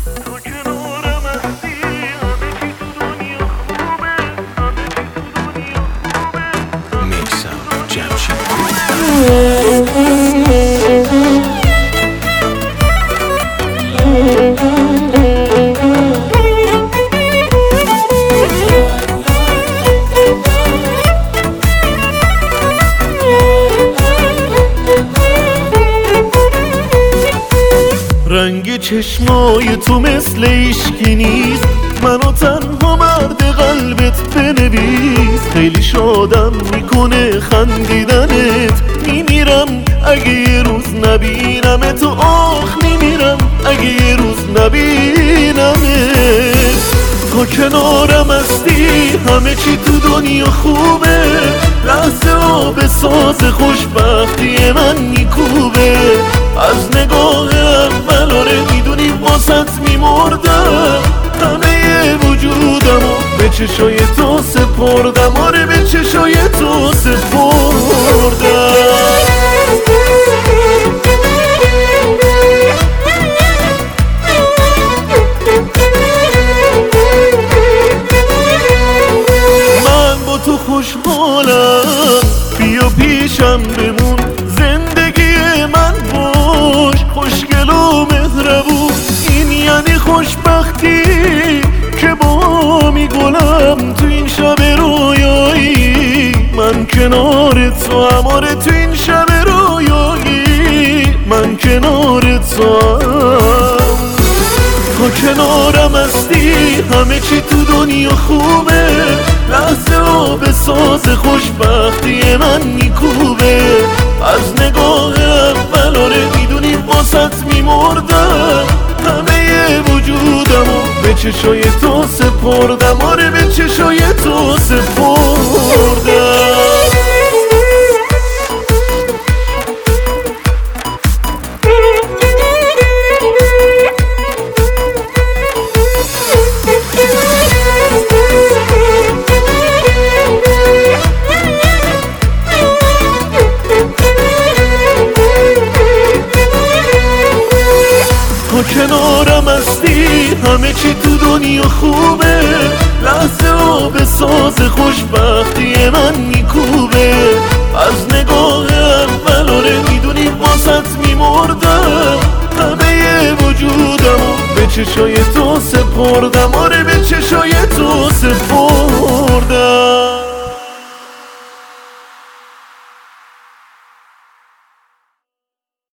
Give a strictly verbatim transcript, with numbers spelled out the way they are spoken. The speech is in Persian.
تو کنارم هستی همه چی تو دنیا خوبه، همه چی تو دنیا خوبه. میکسم جمشید رنگ چشمای تو مثل عشقی نیست، منو تنها مرد قلبت بنویس. خیلی شادم میکنه خندیدنت، میمیرم اگه یه روز نبینم تو. آخ میمیرم اگه یه روز نبینمت. تو کنارم هستی همه چی تو دنیا خوبه، لحظه آب ساز خوشبختی من میکوبه. از نگاه اول آره میدونی واسط میمردم، همه وجودمو به چشای تو سپردم. آره به چشای تو سپردم. تو خوشحالم، بیا پیشم بمون، زندگی من باش، خوشگل و مهربون. این یعنی خوشبختی که با میگلم تو این شب رویایی. من کنار تو هم، آره تو این شب رویایی من کنار تو هم. تو کنارم هستی همه چی تو دنیا خوبه، لحظه آب ساز خوشبختی من میکوبه. از نگاه اول آره میدونی واسط میمردم، همه وجودمو به چشای تو سپردم. آره به چشای تو سپردم. تو کنارم هستی همه چی تو دنیا خوبه، لحظه آب ساز خوشبختی من میکوبه. از نگاه اول آره میدونی واسط میمردم، همه وجودمو به چشای تو سپردم. آره به چشای تو سپردم.